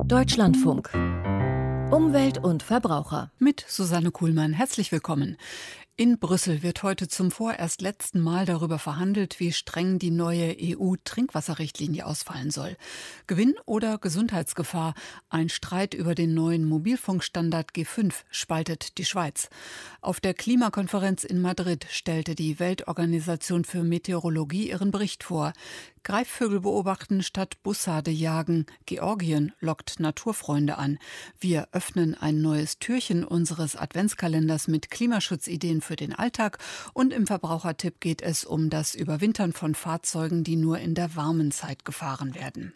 Deutschlandfunk. Umwelt und Verbraucher. Mit Susanne Kuhlmann. Herzlich willkommen. In Brüssel wird heute zum vorerst letzten Mal darüber verhandelt, wie streng die neue EU-Trinkwasserrichtlinie ausfallen soll. Gewinn oder Gesundheitsgefahr? Ein Streit über den neuen Mobilfunkstandard G5 spaltet die Schweiz. Auf der Klimakonferenz in Madrid stellte die Weltorganisation für Meteorologie ihren Bericht vor. Greifvögel beobachten statt Bussarde jagen. Georgien lockt Naturfreunde an. Wir öffnen ein neues Türchen unseres Adventskalenders mit Klimaschutzideen für den Alltag. Und im Verbrauchertipp geht es um das Überwintern von Fahrzeugen, die nur in der warmen Zeit gefahren werden.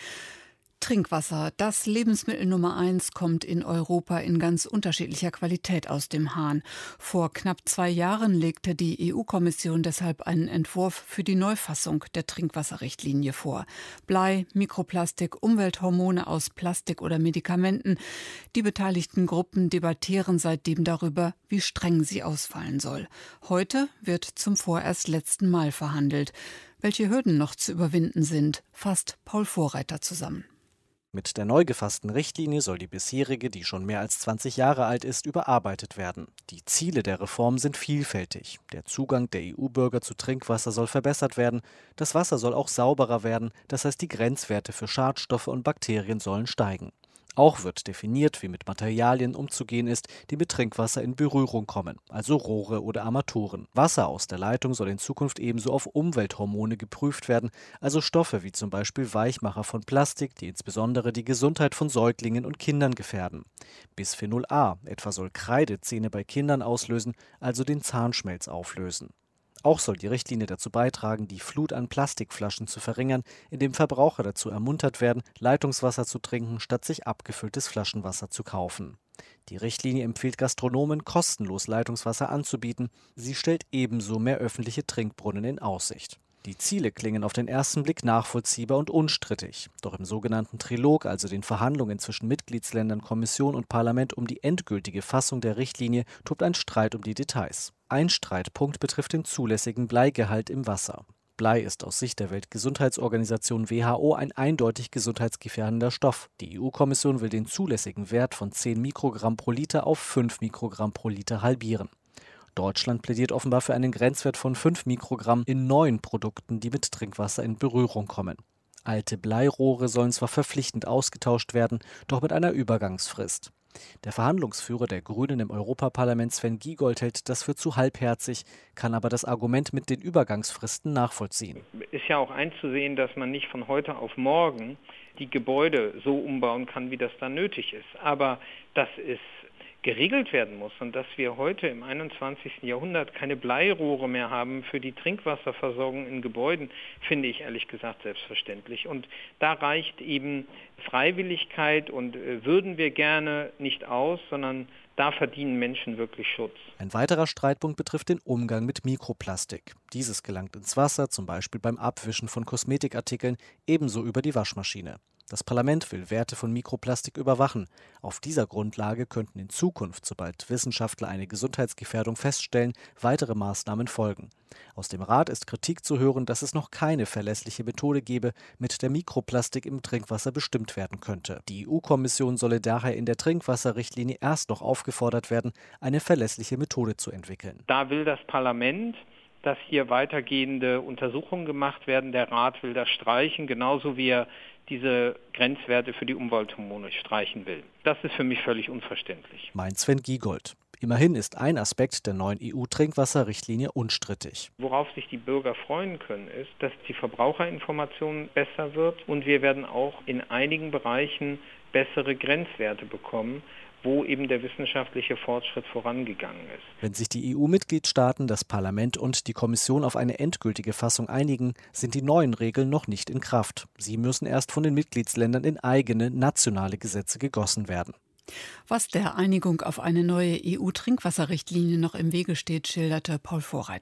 Trinkwasser, das Lebensmittel Nummer 1, kommt in Europa in ganz unterschiedlicher Qualität aus dem Hahn. Vor knapp 2 Jahren legte die EU-Kommission deshalb einen Entwurf für die Neufassung der Trinkwasserrichtlinie vor. Blei, Mikroplastik, Umwelthormone aus Plastik oder Medikamenten. Die beteiligten Gruppen debattieren seitdem darüber, wie streng sie ausfallen soll. Heute wird zum vorerst letzten Mal verhandelt. Welche Hürden noch zu überwinden sind, fasst Paul Vorreiter zusammen. Mit der neu gefassten Richtlinie soll die bisherige, die schon mehr als 20 Jahre alt ist, überarbeitet werden. Die Ziele der Reform sind vielfältig. Der Zugang der EU-Bürger zu Trinkwasser soll verbessert werden. Das Wasser soll auch sauberer werden. Das heißt, die Grenzwerte für Schadstoffe und Bakterien sollen steigen. Auch wird definiert, wie mit Materialien umzugehen ist, die mit Trinkwasser in Berührung kommen, also Rohre oder Armaturen. Wasser aus der Leitung soll in Zukunft ebenso auf Umwelthormone geprüft werden, also Stoffe wie zum Beispiel Weichmacher von Plastik, die insbesondere die Gesundheit von Säuglingen und Kindern gefährden. Bisphenol A etwa soll Kreidezähne bei Kindern auslösen, also den Zahnschmelz auflösen. Auch soll die Richtlinie dazu beitragen, die Flut an Plastikflaschen zu verringern, indem Verbraucher dazu ermuntert werden, Leitungswasser zu trinken, statt sich abgefülltes Flaschenwasser zu kaufen. Die Richtlinie empfiehlt Gastronomen, kostenlos Leitungswasser anzubieten. Sie stellt ebenso mehr öffentliche Trinkbrunnen in Aussicht. Die Ziele klingen auf den ersten Blick nachvollziehbar und unstrittig. Doch im sogenannten Trilog, also den Verhandlungen zwischen Mitgliedsländern, Kommission und Parlament um die endgültige Fassung der Richtlinie, tobt ein Streit um die Details. Ein Streitpunkt betrifft den zulässigen Bleigehalt im Wasser. Blei ist aus Sicht der Weltgesundheitsorganisation WHO ein eindeutig gesundheitsgefährdender Stoff. Die EU-Kommission will den zulässigen Wert von 10 Mikrogramm pro Liter auf 5 Mikrogramm pro Liter halbieren. Deutschland plädiert offenbar für einen Grenzwert von 5 Mikrogramm in neuen Produkten, die mit Trinkwasser in Berührung kommen. Alte Bleirohre sollen zwar verpflichtend ausgetauscht werden, doch mit einer Übergangsfrist. Der Verhandlungsführer der Grünen im Europaparlament, Sven Giegold, hält das für zu halbherzig, kann aber das Argument mit den Übergangsfristen nachvollziehen. Ist ja auch einzusehen, dass man nicht von heute auf morgen die Gebäude so umbauen kann, wie das dann nötig ist. Aber dass es geregelt werden muss und dass wir heute im 21. Jahrhundert keine Bleirohre mehr haben für die Trinkwasserversorgung in Gebäuden, finde ich ehrlich gesagt selbstverständlich. Und da reicht eben Freiwilligkeit und würden wir gerne nicht aus, sondern da verdienen Menschen wirklich Schutz. Ein weiterer Streitpunkt betrifft den Umgang mit Mikroplastik. Dieses gelangt ins Wasser, zum Beispiel beim Abwischen von Kosmetikartikeln, ebenso über die Waschmaschine. Das Parlament will Werte von Mikroplastik überwachen. Auf dieser Grundlage könnten in Zukunft, sobald Wissenschaftler eine Gesundheitsgefährdung feststellen, weitere Maßnahmen folgen. Aus dem Rat ist Kritik zu hören, dass es noch keine verlässliche Methode gebe, mit der Mikroplastik im Trinkwasser bestimmt werden könnte. Die EU-Kommission solle daher in der Trinkwasserrichtlinie erst noch aufgefordert werden, eine verlässliche Methode zu entwickeln. Da will das Parlament, dass hier weitergehende Untersuchungen gemacht werden. Der Rat will das streichen, genauso wie er diese Grenzwerte für die Umwelthormone streichen will. Das ist für mich völlig unverständlich. Meint Sven Giegold. Immerhin ist ein Aspekt der neuen EU-Trinkwasserrichtlinie unstrittig. Worauf sich die Bürger freuen können, ist, dass die Verbraucherinformation besser wird und wir werden auch in einigen Bereichen bessere Grenzwerte bekommen, wo eben der wissenschaftliche Fortschritt vorangegangen ist. Wenn sich die EU-Mitgliedstaaten, das Parlament und die Kommission auf eine endgültige Fassung einigen, sind die neuen Regeln noch nicht in Kraft. Sie müssen erst von den Mitgliedsländern in eigene nationale Gesetze gegossen werden. Was der Einigung auf eine neue EU-Trinkwasserrichtlinie noch im Wege steht, schilderte Paul Vorreiter.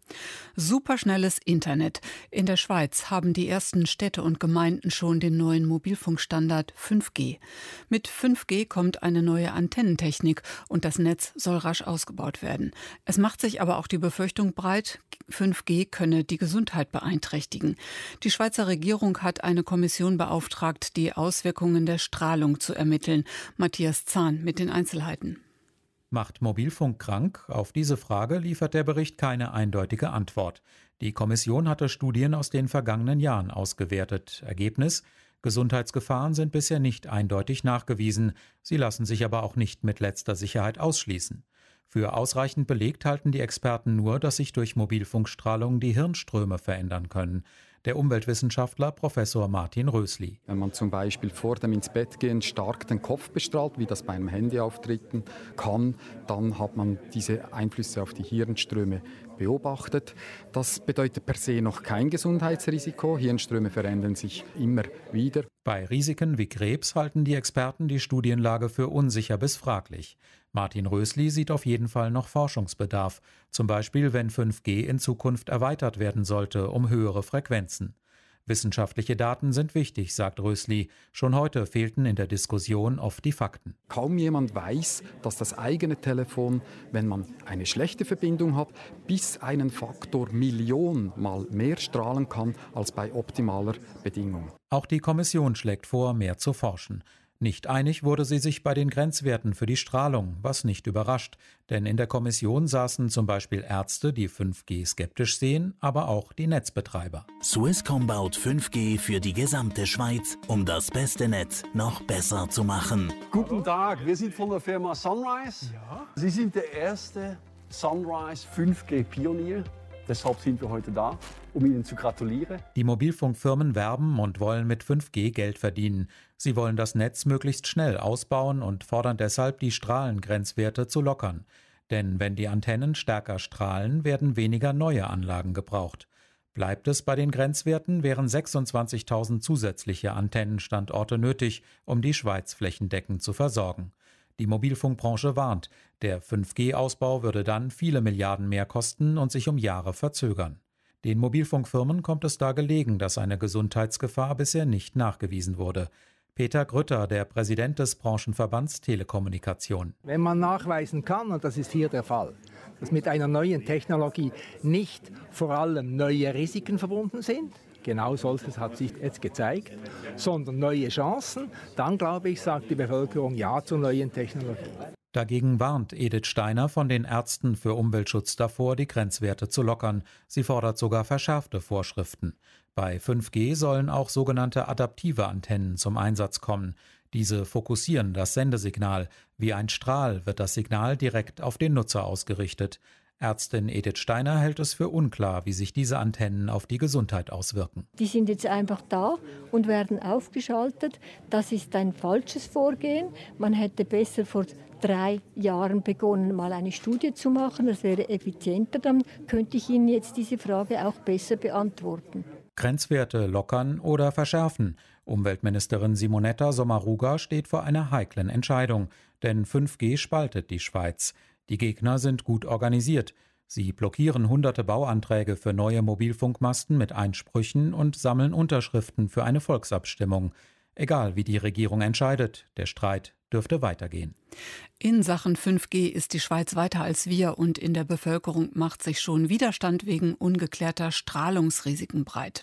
Superschnelles Internet. In der Schweiz haben die ersten Städte und Gemeinden schon den neuen Mobilfunkstandard 5G. Mit 5G kommt eine neue Antennentechnik und das Netz soll rasch ausgebaut werden. Es macht sich aber auch die Befürchtung breit, 5G könne die Gesundheit beeinträchtigen. Die Schweizer Regierung hat eine Kommission beauftragt, die Auswirkungen der Strahlung zu ermitteln. Matthias Zahn mit den Einzelheiten. Macht Mobilfunk krank? Auf diese Frage liefert der Bericht keine eindeutige Antwort. Die Kommission hatte Studien aus den vergangenen Jahren ausgewertet. Ergebnis: Gesundheitsgefahren sind bisher nicht eindeutig nachgewiesen. Sie lassen sich aber auch nicht mit letzter Sicherheit ausschließen. Für ausreichend belegt halten die Experten nur, dass sich durch Mobilfunkstrahlung die Hirnströme verändern können. Der Umweltwissenschaftler Professor Martin Rösli. Wenn man zum Beispiel vor dem ins Bett gehen stark den Kopf bestrahlt, wie das bei einem Handy auftreten kann, dann hat man diese Einflüsse auf die Hirnströme beobachtet. Das bedeutet per se noch kein Gesundheitsrisiko. Hirnströme verändern sich immer wieder. Bei Risiken wie Krebs halten die Experten die Studienlage für unsicher bis fraglich. Martin Rösli sieht auf jeden Fall noch Forschungsbedarf, zum Beispiel wenn 5G in Zukunft erweitert werden sollte um höhere Frequenzen. Wissenschaftliche Daten sind wichtig, sagt Rösli. Schon heute fehlten in der Diskussion oft die Fakten. Kaum jemand weiß, dass das eigene Telefon, wenn man eine schlechte Verbindung hat, bis einen Faktor Million mal mehr strahlen kann als bei optimaler Bedingung. Auch die Kommission schlägt vor, mehr zu forschen. Nicht einig wurde sie sich bei den Grenzwerten für die Strahlung, was nicht überrascht, denn in der Kommission saßen zum Beispiel Ärzte, die 5G skeptisch sehen, aber auch die Netzbetreiber. Swisscom baut 5G für die gesamte Schweiz, um das beste Netz noch besser zu machen. Guten Tag, wir sind von der Firma Sunrise. Ja. Sie sind der erste Sunrise 5G-Pionier. Deshalb sind wir heute da, um Ihnen zu gratulieren. Die Mobilfunkfirmen werben und wollen mit 5G Geld verdienen. Sie wollen das Netz möglichst schnell ausbauen und fordern deshalb, die Strahlengrenzwerte zu lockern. Denn wenn die Antennen stärker strahlen, werden weniger neue Anlagen gebraucht. Bleibt es bei den Grenzwerten, wären 26.000 zusätzliche Antennenstandorte nötig, um die Schweiz flächendeckend zu versorgen. Die Mobilfunkbranche warnt, der 5G-Ausbau würde dann viele Milliarden mehr kosten und sich um Jahre verzögern. Den Mobilfunkfirmen kommt es da gelegen, dass eine Gesundheitsgefahr bisher nicht nachgewiesen wurde. Peter Grütter, der Präsident des Branchenverbands Telekommunikation. Wenn man nachweisen kann, und das ist hier der Fall, dass mit einer neuen Technologie nicht vor allem neue Risiken verbunden sind, genau solches hat sich jetzt gezeigt, sondern neue Chancen, dann glaube ich, sagt die Bevölkerung Ja zur neuen Technologie. Dagegen warnt Edith Steiner von den Ärzten für Umweltschutz davor, die Grenzwerte zu lockern. Sie fordert sogar verschärfte Vorschriften. Bei 5G sollen auch sogenannte adaptive Antennen zum Einsatz kommen. Diese fokussieren das Sendesignal. Wie ein Strahl wird das Signal direkt auf den Nutzer ausgerichtet. Ärztin Edith Steiner hält es für unklar, wie sich diese Antennen auf die Gesundheit auswirken. Die sind jetzt einfach da und werden aufgeschaltet. Das ist ein falsches Vorgehen. Man hätte besser vor 3 Jahren begonnen, mal eine Studie zu machen. Das wäre effizienter. Dann könnte ich Ihnen jetzt diese Frage auch besser beantworten. Grenzwerte lockern oder verschärfen. Umweltministerin Simonetta Sommaruga steht vor einer heiklen Entscheidung. Denn 5G spaltet die Schweiz. Die Gegner sind gut organisiert. Sie blockieren hunderte Bauanträge für neue Mobilfunkmasten mit Einsprüchen und sammeln Unterschriften für eine Volksabstimmung. Egal, wie die Regierung entscheidet, der Streit dürfte weitergehen. In Sachen 5G ist die Schweiz weiter als wir und in der Bevölkerung macht sich schon Widerstand wegen ungeklärter Strahlungsrisiken breit.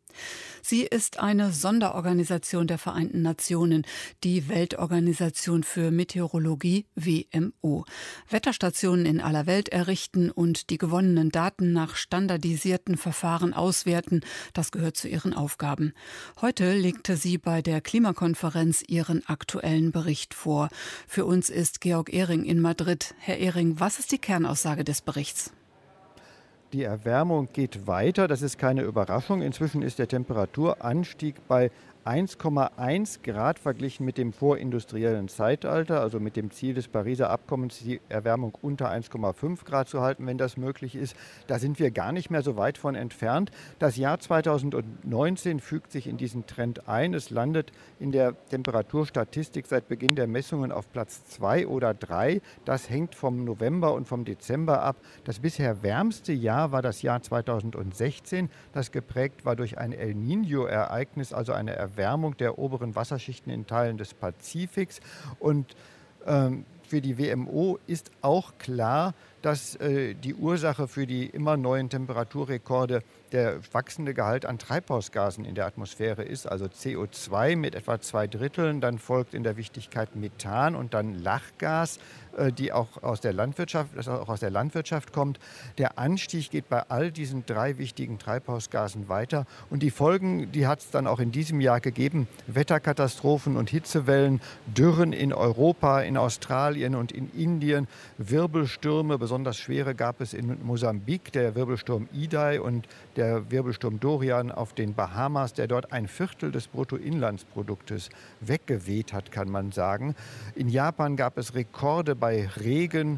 Sie ist eine Sonderorganisation der Vereinten Nationen, die Weltorganisation für Meteorologie WMO. Wetterstationen in aller Welt errichten und die gewonnenen Daten nach standardisierten Verfahren auswerten, das gehört zu ihren Aufgaben. Heute legte sie bei der Klimakonferenz ihren aktuellen Bericht vor. Für uns ist Georg Ehring in Madrid. Herr Ehring, was ist die Kernaussage des Berichts? Die Erwärmung geht weiter, das ist keine Überraschung. Inzwischen ist der Temperaturanstieg bei 1,1 Grad verglichen mit dem vorindustriellen Zeitalter, also mit dem Ziel des Pariser Abkommens, die Erwärmung unter 1,5 Grad zu halten, wenn das möglich ist. Da sind wir gar nicht mehr so weit von entfernt. Das Jahr 2019 fügt sich in diesen Trend ein. Es landet in der Temperaturstatistik seit Beginn der Messungen auf Platz 2 oder 3. Das hängt vom November und vom Dezember ab. Das bisher wärmste Jahr war das Jahr 2016, das geprägt war durch ein El Niño-Ereignis, also eine Erwärmung der oberen Wasserschichten in Teilen des Pazifiks. Und für die WMO ist auch klar, dass die Ursache für die immer neuen Temperaturrekorde der wachsende Gehalt an Treibhausgasen in der Atmosphäre ist, also CO2 mit etwa 2/3, dann folgt in der Wichtigkeit Methan und dann Lachgas, die auch aus der Landwirtschaft kommt. Der Anstieg geht bei all diesen 3 wichtigen Treibhausgasen weiter und die Folgen, die hat es dann auch in diesem Jahr gegeben. Wetterkatastrophen und Hitzewellen, Dürren in Europa, in Australien und in Indien, Wirbelstürme, besonders schwere gab es in Mosambik, der Wirbelsturm Idai und der Wirbelsturm Dorian auf den Bahamas, der dort 1/4 des Bruttoinlandsproduktes weggeweht hat, kann man sagen. In Japan gab es Rekorde bei Regen.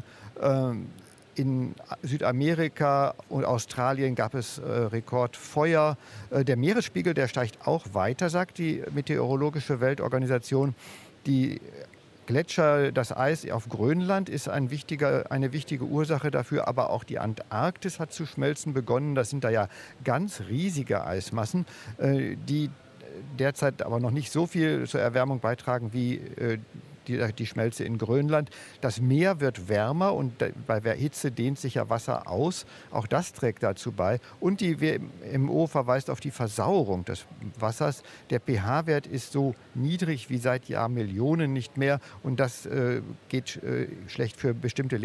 In Südamerika und Australien gab es Rekordfeuer. Der Meeresspiegel, der steigt auch weiter, sagt die Meteorologische Weltorganisation. Die Gletscher, das Eis auf Grönland ist eine wichtige Ursache dafür, aber auch die Antarktis hat zu schmelzen begonnen. Das sind da ja ganz riesige Eismassen, die derzeit aber noch nicht so viel zur Erwärmung beitragen wie die Schmelze in Grönland. Das Meer wird wärmer und bei der Hitze dehnt sich ja Wasser aus. Auch das trägt dazu bei. Und die WMO verweist auf die Versauerung des Wassers. Der pH-Wert ist so niedrig wie seit Jahrmillionen nicht mehr. Und das geht schlecht für bestimmte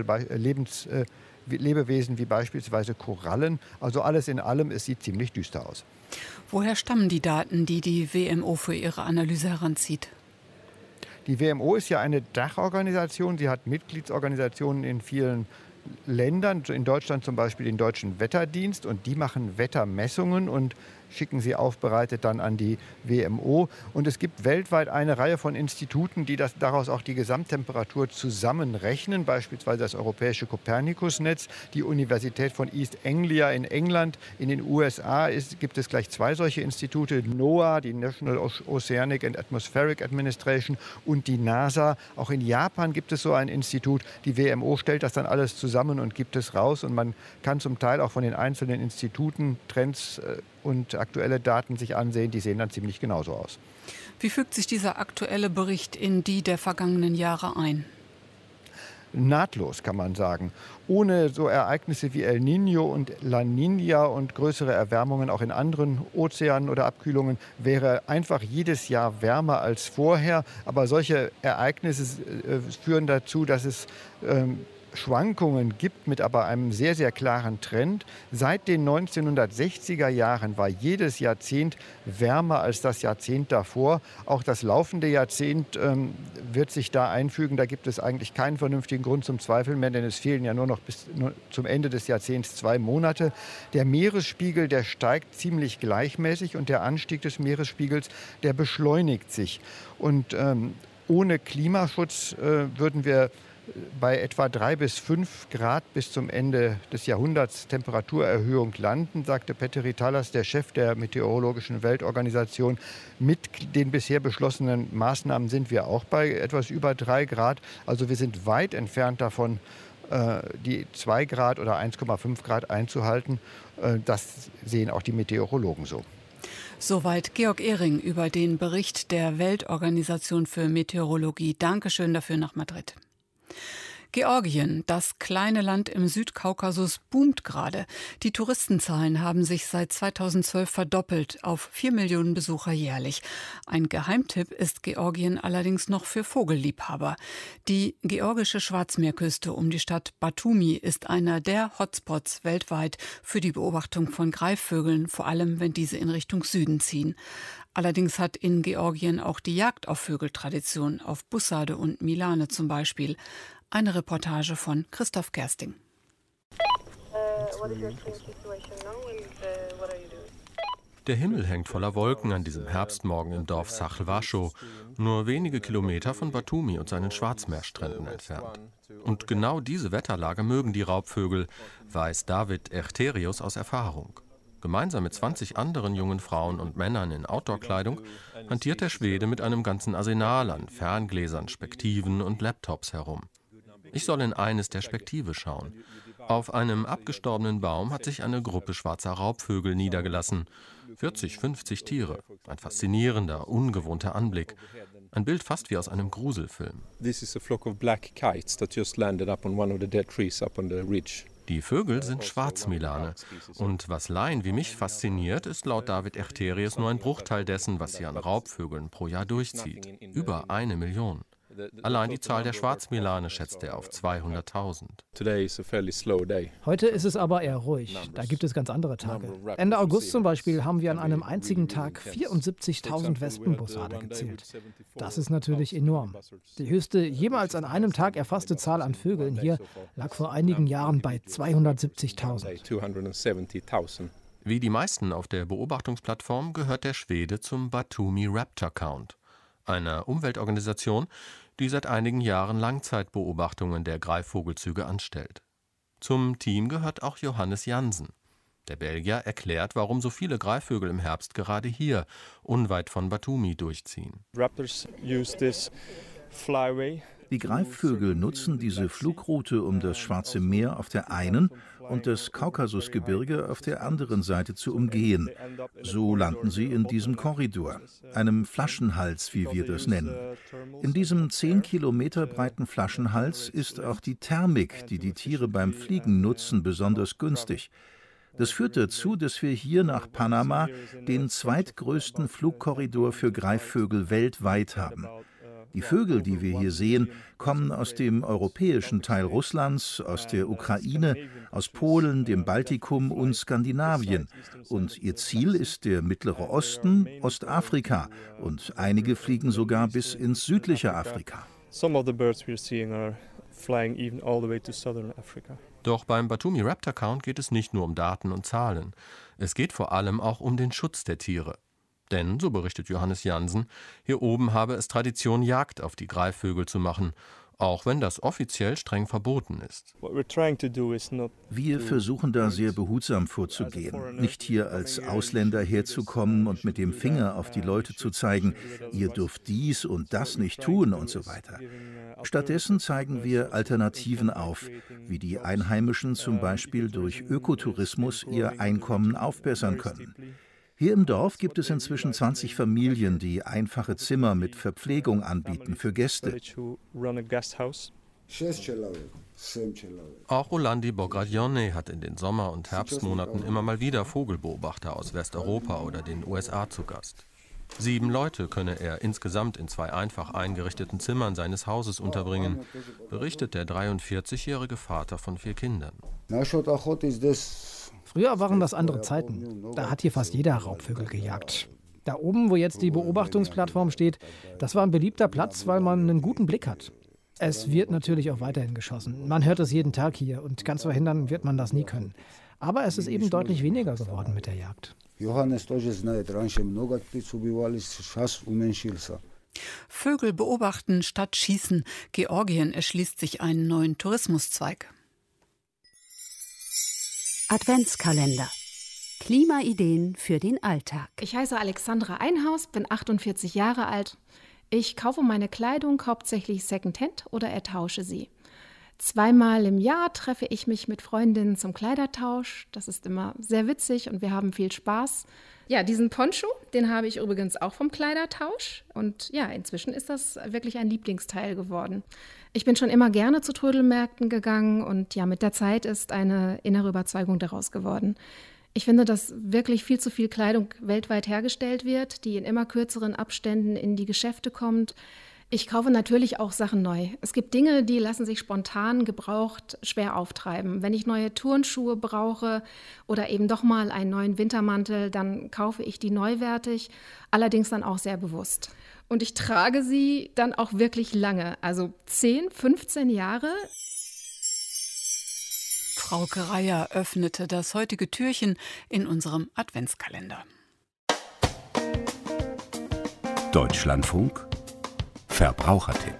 Lebewesen wie beispielsweise Korallen. Also alles in allem, es sieht ziemlich düster aus. Woher stammen die Daten, die die WMO für ihre Analyse heranzieht? Die WMO ist ja eine Dachorganisation. Sie hat Mitgliedsorganisationen in vielen Ländern, in Deutschland zum Beispiel den Deutschen Wetterdienst. Und die machen Wettermessungen und schicken sie aufbereitet dann an die WMO. Und es gibt weltweit eine Reihe von Instituten, die daraus auch die Gesamttemperatur zusammenrechnen, beispielsweise das Europäische Kopernikusnetz, die Universität von East Anglia in England. In den USA gibt es gleich 2 solche Institute, NOAA, die National Oceanic and Atmospheric Administration, und die NASA. Auch in Japan gibt es so ein Institut. Die WMO stellt das dann alles zusammen und gibt es raus. Und man kann zum Teil auch von den einzelnen Instituten Trends und aktuelle Daten sich ansehen, die sehen dann ziemlich genauso aus. Wie fügt sich dieser aktuelle Bericht in die der vergangenen Jahre ein? Nahtlos, kann man sagen. Ohne so Ereignisse wie El Niño und La Niña und größere Erwärmungen auch in anderen Ozeanen oder Abkühlungen wäre einfach jedes Jahr wärmer als vorher. Aber solche Ereignisse führen dazu, dass es Schwankungen gibt mit aber einem sehr, sehr klaren Trend. Seit den 1960er Jahren war jedes Jahrzehnt wärmer als das Jahrzehnt davor. Auch das laufende Jahrzehnt wird sich da einfügen. Da gibt es eigentlich keinen vernünftigen Grund zum Zweifeln mehr, denn es fehlen ja nur noch bis zum Ende des Jahrzehnts 2 Monate. Der Meeresspiegel, der steigt ziemlich gleichmäßig und der Anstieg des Meeresspiegels, der beschleunigt sich. Und ohne Klimaschutz würden wir bei etwa 3 bis 5 Grad bis zum Ende des Jahrhunderts Temperaturerhöhung landen, sagte Petteri Talas, der Chef der Meteorologischen Weltorganisation. Mit den bisher beschlossenen Maßnahmen sind wir auch bei etwas über 3 Grad. Also wir sind weit entfernt davon, die 2 Grad oder 1,5 Grad einzuhalten. Das sehen auch die Meteorologen so. Soweit Georg Ehring über den Bericht der Weltorganisation für Meteorologie. Dankeschön dafür nach Madrid. Georgien, das kleine Land im Südkaukasus, boomt gerade. Die Touristenzahlen haben sich seit 2012 verdoppelt auf 4 Millionen Besucher jährlich. Ein Geheimtipp ist Georgien allerdings noch für Vogelliebhaber. Die georgische Schwarzmeerküste um die Stadt Batumi ist einer der Hotspots weltweit für die Beobachtung von Greifvögeln, vor allem wenn diese in Richtung Süden ziehen. Allerdings hat in Georgien auch die Jagd auf Vögel Tradition, auf Bussarde und Milane zum Beispiel. Eine Reportage von Christoph Kersting. Der Himmel hängt voller Wolken an diesem Herbstmorgen im Dorf Sachlwaschow, nur wenige Kilometer von Batumi und seinen Schwarzmeerstränden entfernt. Und genau diese Wetterlage mögen die Raubvögel, weiß David Erterius aus Erfahrung. Gemeinsam mit 20 anderen jungen Frauen und Männern in Outdoor-Kleidung hantiert der Schwede mit einem ganzen Arsenal an Ferngläsern, Spektiven und Laptops herum. Ich soll in eines der Spektive schauen. Auf einem abgestorbenen Baum hat sich eine Gruppe schwarzer Raubvögel niedergelassen. 40, 50 Tiere. Ein faszinierender, ungewohnter Anblick. Ein Bild fast wie aus einem Gruselfilm. Die Vögel sind Schwarzmilane. Und was Laien wie mich fasziniert, ist laut David Erterius nur ein Bruchteil dessen, was sie an Raubvögeln pro Jahr durchzieht. Über 1 Million. Allein die Zahl der Schwarzmilane schätzt er auf 200.000. Heute ist es aber eher ruhig. Da gibt es ganz andere Tage. Ende August zum Beispiel haben wir an einem einzigen Tag 74.000 Wespenbussarde gezählt. Das ist natürlich enorm. Die höchste jemals an einem Tag erfasste Zahl an Vögeln hier lag vor einigen Jahren bei 270.000. Wie die meisten auf der Beobachtungsplattform gehört der Schwede zum Batumi Raptor Count, einer Umweltorganisation, die seit einigen Jahren Langzeitbeobachtungen der Greifvogelzüge anstellt. Zum Team gehört auch Johannes Jansen. Der Belgier erklärt, warum so viele Greifvögel im Herbst gerade hier, unweit von Batumi, durchziehen. Die Greifvögel nutzen diese Flugroute, um das Schwarze Meer auf der einen und das Kaukasusgebirge auf der anderen Seite zu umgehen. So landen sie in diesem Korridor, einem Flaschenhals, wie wir das nennen. In diesem 10 Kilometer breiten Flaschenhals ist auch die Thermik, die die Tiere beim Fliegen nutzen, besonders günstig. Das führt dazu, dass wir hier nach Panama den zweitgrößten Flugkorridor für Greifvögel weltweit haben. Die Vögel, die wir hier sehen, kommen aus dem europäischen Teil Russlands, aus der Ukraine, aus Polen, dem Baltikum und Skandinavien. Und ihr Ziel ist der Mittlere Osten, Ostafrika. Und einige fliegen sogar bis ins südliche Afrika. Doch beim Batumi Raptor Count geht es nicht nur um Daten und Zahlen. Es geht vor allem auch um den Schutz der Tiere. Denn, so berichtet Johannes Jansen, hier oben habe es Tradition, Jagd auf die Greifvögel zu machen, auch wenn das offiziell streng verboten ist. Wir versuchen da sehr behutsam vorzugehen, nicht hier als Ausländer herzukommen und mit dem Finger auf die Leute zu zeigen, ihr dürft dies und das nicht tun und so weiter. Stattdessen zeigen wir Alternativen auf, wie die Einheimischen zum Beispiel durch Ökotourismus ihr Einkommen aufbessern können. Hier im Dorf gibt es inzwischen 20 Familien, die einfache Zimmer mit Verpflegung anbieten für Gäste. Auch Rolandi Bograglione hat in den Sommer- und Herbstmonaten immer mal wieder Vogelbeobachter aus Westeuropa oder den USA zu Gast. 7 Leute könne er insgesamt in 2 einfach eingerichteten Zimmern seines Hauses unterbringen, berichtet der 43-jährige Vater von 4 Kindern. Früher waren das andere Zeiten. Da hat hier fast jeder Raubvögel gejagt. Da oben, wo jetzt die Beobachtungsplattform steht, das war ein beliebter Platz, weil man einen guten Blick hat. Es wird natürlich auch weiterhin geschossen. Man hört es jeden Tag hier und ganz verhindern wird man das nie können. Aber es ist eben deutlich weniger geworden mit der Jagd. Vögel beobachten statt schießen. Georgien erschließt sich einen neuen Tourismuszweig. Adventskalender. Klimaideen für den Alltag. Ich heiße Alexandra Einhaus, bin 48 Jahre alt. Ich kaufe meine Kleidung hauptsächlich Secondhand oder ertausche sie. 2-mal im Jahr treffe ich mich mit Freundinnen zum Kleidertausch. Das ist immer sehr witzig und wir haben viel Spaß. Ja, diesen Poncho, den habe ich übrigens auch vom Kleidertausch. Und ja, inzwischen ist das wirklich ein Lieblingsteil geworden. Ich bin schon immer gerne zu Trödelmärkten gegangen und ja, mit der Zeit ist eine innere Überzeugung daraus geworden. Ich finde, dass wirklich viel zu viel Kleidung weltweit hergestellt wird, die in immer kürzeren Abständen in die Geschäfte kommt. Ich kaufe natürlich auch Sachen neu. Es gibt Dinge, die lassen sich spontan gebraucht schwer auftreiben. Wenn ich neue Turnschuhe brauche oder eben doch mal einen neuen Wintermantel, dann kaufe ich die neuwertig, allerdings dann auch sehr bewusst. Und ich trage sie dann auch wirklich lange, also 10, 15 Jahre. Frauke Reier öffnete das heutige Türchen in unserem Adventskalender. Deutschlandfunk Verbrauchertipp.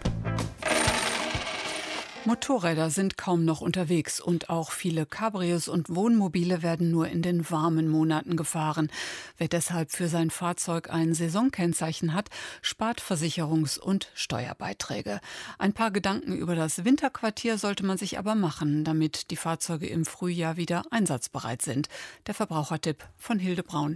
Motorräder sind kaum noch unterwegs und auch viele Cabrios und Wohnmobile werden nur in den warmen Monaten gefahren. Wer deshalb für sein Fahrzeug ein Saisonkennzeichen hat, spart Versicherungs- und Steuerbeiträge. Ein paar Gedanken über das Winterquartier sollte man sich aber machen, damit die Fahrzeuge im Frühjahr wieder einsatzbereit sind. Der Verbrauchertipp von Hilde Braun.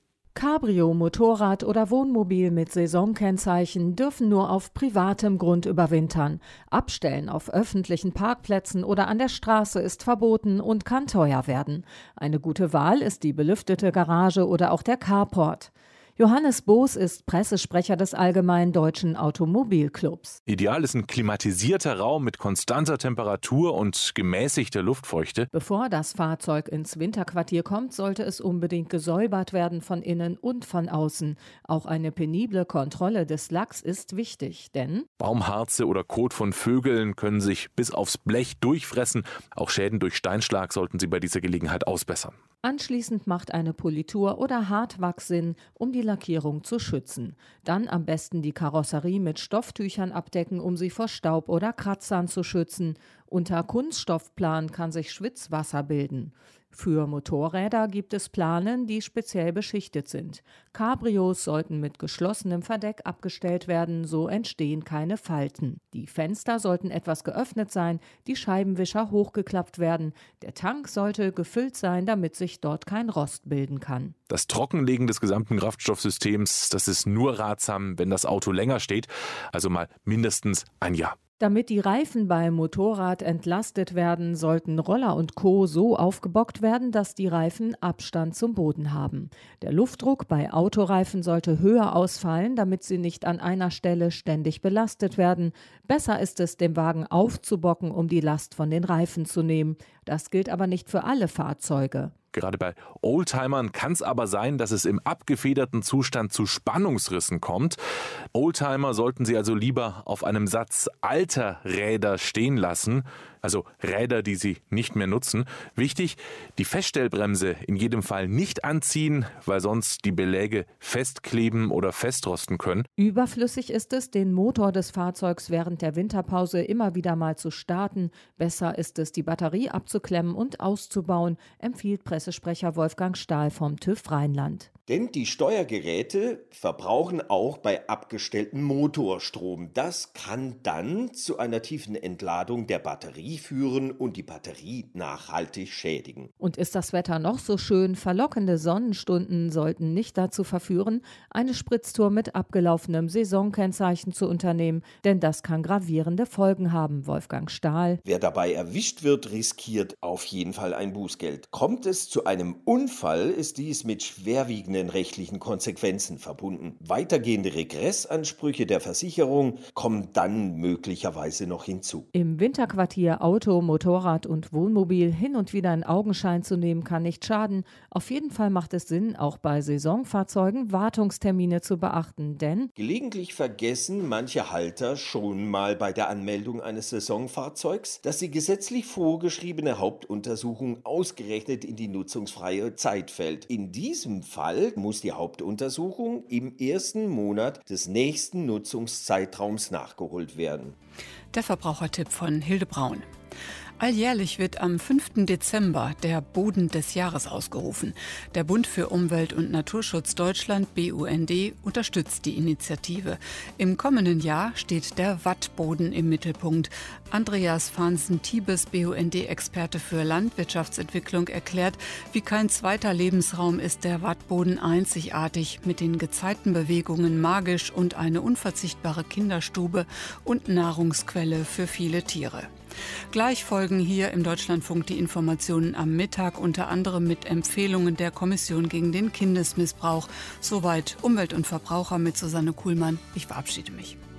Cabrio, Motorrad oder Wohnmobil mit Saisonkennzeichen dürfen nur auf privatem Grund überwintern. Abstellen auf öffentlichen Parkplätzen oder an der Straße ist verboten und kann teuer werden. Eine gute Wahl ist die belüftete Garage oder auch der Carport. Johannes Boos ist Pressesprecher des Allgemeinen Deutschen Automobilclubs. Ideal ist ein klimatisierter Raum mit konstanter Temperatur und gemäßigter Luftfeuchte. Bevor das Fahrzeug ins Winterquartier kommt, sollte es unbedingt gesäubert werden von innen und von außen. Auch eine penible Kontrolle des Lacks ist wichtig, denn Baumharze oder Kot von Vögeln können sich bis aufs Blech durchfressen. Auch Schäden durch Steinschlag sollten Sie bei dieser Gelegenheit ausbessern. Anschließend macht eine Politur oder Hartwachs Sinn, um die Lackierung zu schützen. Dann am besten die Karosserie mit Stofftüchern abdecken, um sie vor Staub oder Kratzern zu schützen. Unter Kunststoffplan kann sich Schwitzwasser bilden. Für Motorräder gibt es Planen, die speziell beschichtet sind. Cabrios sollten mit geschlossenem Verdeck abgestellt werden, so entstehen keine Falten. Die Fenster sollten etwas geöffnet sein, die Scheibenwischer hochgeklappt werden. Der Tank sollte gefüllt sein, damit sich dort kein Rost bilden kann. Das Trockenlegen des gesamten Kraftstoffsystems, das ist nur ratsam, wenn das Auto länger steht, also mal mindestens ein Jahr. Damit die Reifen beim Motorrad entlastet werden, sollten Roller und Co. so aufgebockt werden, dass die Reifen Abstand zum Boden haben. Der Luftdruck bei Autoreifen sollte höher ausfallen, damit sie nicht an einer Stelle ständig belastet werden. Besser ist es, den Wagen aufzubocken, um die Last von den Reifen zu nehmen. Das gilt aber nicht für alle Fahrzeuge. Gerade bei Oldtimern kann es aber sein, dass es im abgefederten Zustand zu Spannungsrissen kommt. Oldtimer sollten Sie also lieber auf einem Satz alter Räder stehen lassen, also Räder, die Sie nicht mehr nutzen. Wichtig, die Feststellbremse in jedem Fall nicht anziehen, weil sonst die Beläge festkleben oder festrosten können. Überflüssig ist es, den Motor des Fahrzeugs während der Winterpause immer wieder mal zu starten. Besser ist es, die Batterie abzuklemmen und auszubauen, empfiehlt Pressesprecher Wolfgang Stahl vom TÜV Rheinland. Denn die Steuergeräte verbrauchen auch bei abgestelltem Motorstrom. Das kann dann zu einer tiefen Entladung der Batterie führen und die Batterie nachhaltig schädigen. Und ist das Wetter noch so schön, verlockende Sonnenstunden sollten nicht dazu verführen, eine Spritztour mit abgelaufenem Saisonkennzeichen zu unternehmen, denn das kann gravierende Folgen haben, Wolfgang Stahl. Wer dabei erwischt wird, riskiert auf jeden Fall ein Bußgeld. Kommt es zu einem Unfall, ist dies mit schwerwiegenden rechtlichen Konsequenzen verbunden. Weitergehende Regressansprüche der Versicherung kommen dann möglicherweise noch hinzu. Im Winterquartier Auto, Motorrad und Wohnmobil hin und wieder in Augenschein zu nehmen, kann nicht schaden. Auf jeden Fall macht es Sinn, auch bei Saisonfahrzeugen Wartungstermine zu beachten, denn gelegentlich vergessen manche Halter schon mal bei der Anmeldung eines Saisonfahrzeugs, dass die gesetzlich vorgeschriebene Hauptuntersuchung ausgerechnet in die nutzungsfreie Zeit fällt. In diesem Fall muss die Hauptuntersuchung im ersten Monat des nächsten Nutzungszeitraums nachgeholt werden. Der Verbrauchertipp von Hilde Braun. Alljährlich wird am 5. Dezember der Boden des Jahres ausgerufen. Der Bund für Umwelt und Naturschutz Deutschland, BUND, unterstützt die Initiative. Im kommenden Jahr steht der Wattboden im Mittelpunkt. Andreas Fahnsen-Thiebes, BUND-Experte für Landwirtschaftsentwicklung, erklärt, wie kein zweiter Lebensraum ist der Wattboden einzigartig, mit den Gezeitenbewegungen magisch und eine unverzichtbare Kinderstube und Nahrungsquelle für viele Tiere. Gleich folgen hier im Deutschlandfunk die Informationen am Mittag, unter anderem mit Empfehlungen der Kommission gegen den Kindesmissbrauch. Soweit Umwelt und Verbraucher mit Susanne Kuhlmann. Ich verabschiede mich.